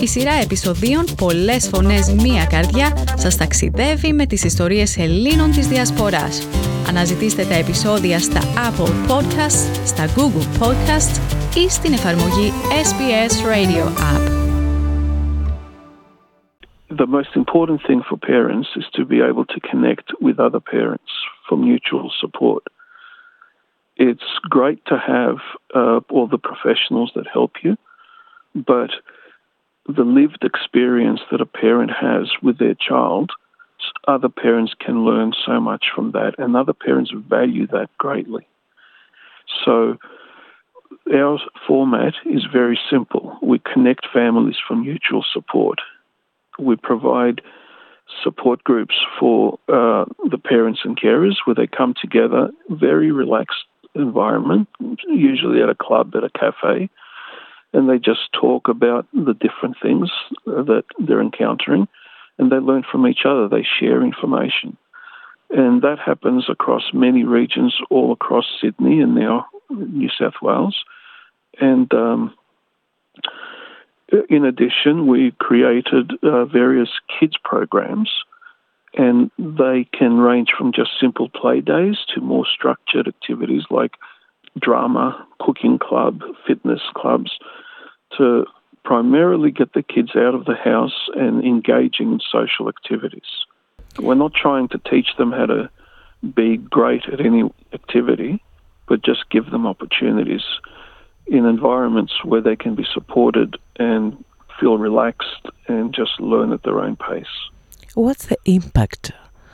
Η σειρά επεισοδίων «Πολλές φωνές, μία καρδιά» σας ταξιδεύει με τις ιστορίες Ελλήνων της Διασποράς. Αναζητήστε τα επεισόδια στα Apple Podcasts, στα Google Podcasts ή στην εφαρμογή SBS Radio App. The most important thing for parents is to be able to connect with other parents for mutual support. It's great to have all the professionals that help you, but the lived experience that a parent has with their child, other parents can learn so much from that, and other parents value that greatly. So our format is very simple. We connect families for mutual support. We provide support groups for the parents and carers where they come together, very relaxed environment, usually at a club, at a cafe, and they just talk about the different things that they're encountering, and they learn from each other. They share information. And that happens across many regions all across Sydney and now New South Wales. And in addition, we created various kids programs, and they can range from just simple play days to more structured activities like drama, cooking club, fitness clubs, to primarily get the kids out of the house and engaging in social activities. We're not trying to teach them how to be great at any activity, but just give them opportunities in environments where they can be supported and feel relaxed and just learn at their own pace. What's the impact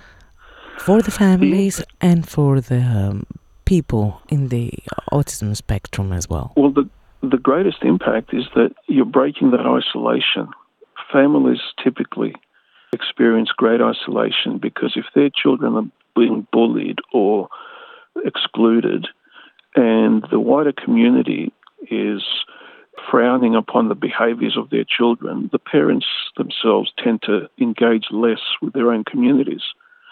for the families and for the people in the autism spectrum as well? Well, the greatest impact is that you're breaking that isolation. Families typically experience great isolation because if their children are being bullied or excluded and the wider community is frowning upon the behaviours of their children, the parents themselves tend to engage less with their own communities.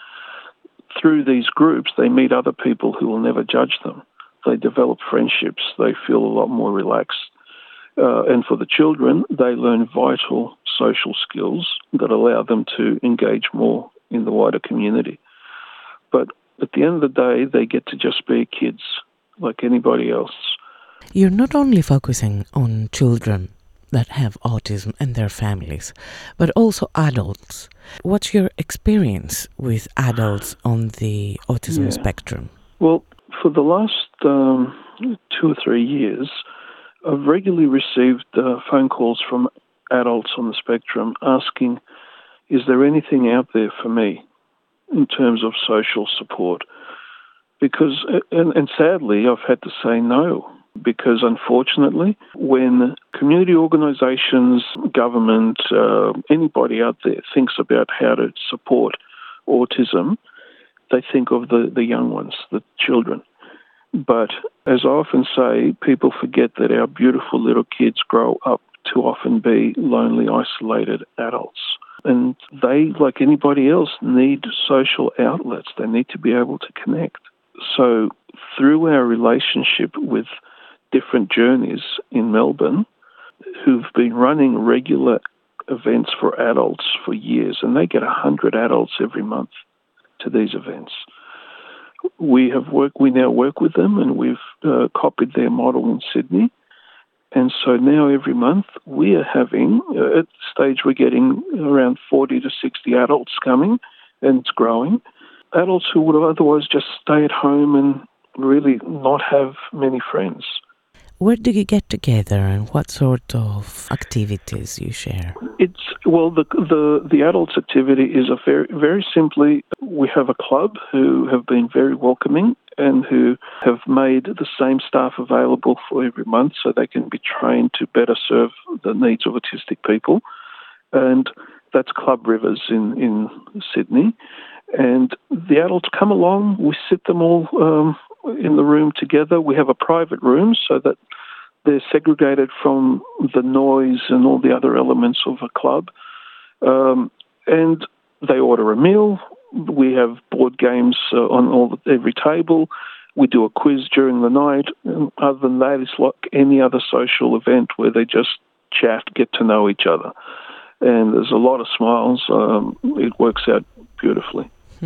Through these groups, they meet other people who will never judge them. They develop friendships. They feel a lot more relaxed. And for the children, they learn vital social skills that allow them to engage more in the wider community. But at the end of the day, they get to just be kids like anybody else. You're not only focusing on children that have autism and their families, but also adults. What's your experience with adults on the autism spectrum? Well, for the last 2 or 3 years, I've regularly received phone calls from adults on the spectrum asking, is there anything out there for me in terms of social support? Because, and sadly, I've had to say no. Because unfortunately, when community organisations, government, anybody out there thinks about how to support autism, they think of the young ones, the children. But as I often say, people forget that our beautiful little kids grow up to often be lonely, isolated adults. And they, like anybody else, need social outlets. They need to be able to connect. So through our relationship with different journeys in Melbourne, who've been running regular events for adults for years, and they get 100 adults every month to these events. We now work with them, and we've copied their model in Sydney. And so now every month we are having, at the stage we're getting around 40 to 60 adults coming, and it's growing. Adults who would have otherwise just stay at home and really not have many friends. Where do you get together and what sort of activities you share? The adults activity is very simply, we have a club who have been very welcoming and who have made the same staff available for every month so they can be trained to better serve the needs of autistic people. And that's Club Rivers in Sydney. And the adults come along, we sit them all in the room together. We have a private room so that they're segregated from the noise and all the other elements of a club. And they order a meal. We have board games on every table. We do a quiz during the night. And other than that, it's like any other social event where they just chat, get to know each other. And there's a lot of smiles. It works out beautifully.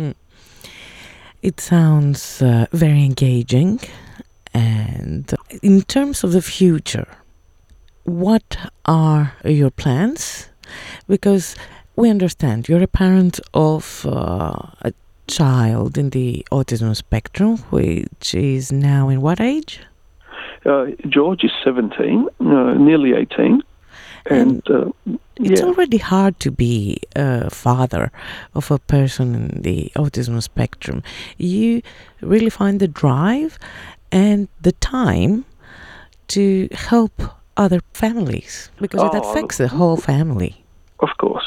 It sounds very engaging. And in terms of the future, what are your plans? Because we understand you're a parent of a child in the autism spectrum, which is now in what age? George is 17, nearly 18. And it's already hard to be a father of a person in the autism spectrum. You really find the drive and the time to help other families, because it affects the whole family. Of course.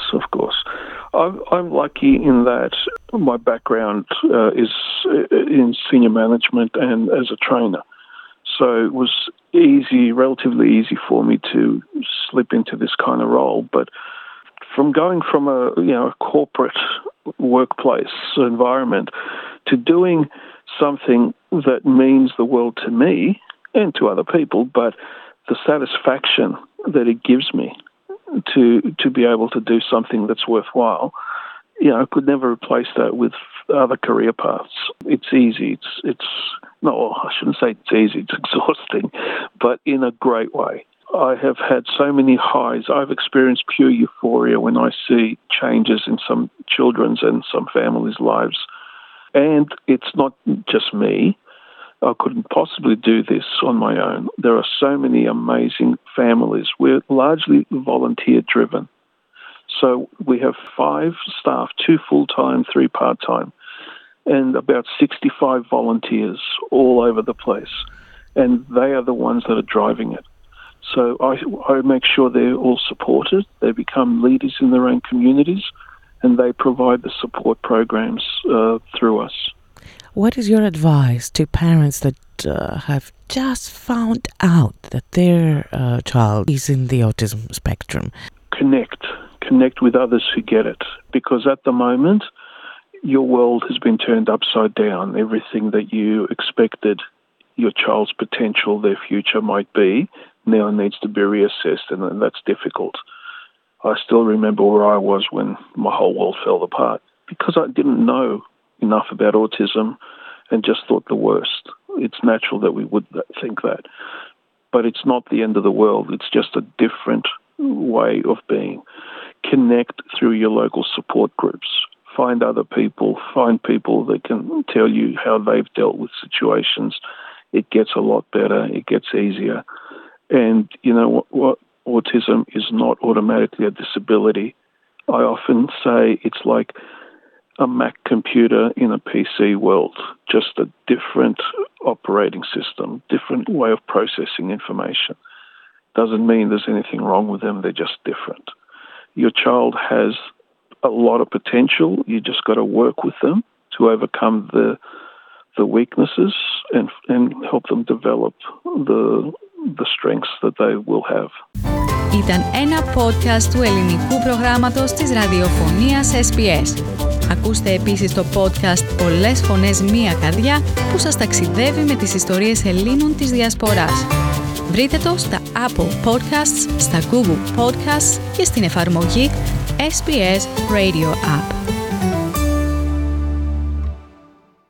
I'm lucky in that my background is in senior management and as a trainer. So it was relatively easy for me to slip into this kind of role. But from going from a corporate workplace environment to doing something that means the world to me and to other people, but the satisfaction that it gives me to be able to do something that's worthwhile, I could never replace that with other career paths. It's easy. I shouldn't say it's easy. It's exhausting, but in a great way. I have had so many highs. I've experienced pure euphoria when I see changes in some children's and some families' lives. And it's not just me. I couldn't possibly do this on my own. There are so many amazing families. We're largely volunteer-driven. So we have 5 staff, 2 full-time, 3 part-time, and about 65 volunteers all over the place. And they are the ones that are driving it. So I make sure they're all supported. They become leaders in their own communities, and they provide the support programs through us. What is your advice to parents that have just found out that their child is in the autism spectrum? Connect with others who get it. Because at the moment, your world has been turned upside down. Everything that you expected your child's potential, their future might be, now needs to be reassessed, and that's difficult. I still remember where I was when my whole world fell apart because I didn't know enough about autism and just thought the worst. It's natural that we would think that. But it's not the end of the world. It's just a different way of being. Connect through your local support groups. Find other people. Find people that can tell you how they've dealt with situations. It gets a lot better. It gets easier. And you know what? Autism is not automatically a disability. I often say it's like a Mac computer in a PC world, just a different operating system, different way of processing information. Doesn't mean there's anything wrong with them, they're just different. Your child has a lot of potential, you just got to work with them to overcome the weaknesses and help them develop the strengths that they will have. Ήταν ένα podcast του ελληνικού προγράμματος της ραδιοφωνίας SBS. Ακούστε επίσης το podcast «Πολλές φωνές, μία καρδιά» που σας ταξιδεύει με τις ιστορίες Ελλήνων της Διασποράς. Βρείτε το στα Apple Podcasts, στα Google Podcasts και στην εφαρμογή SBS Radio App.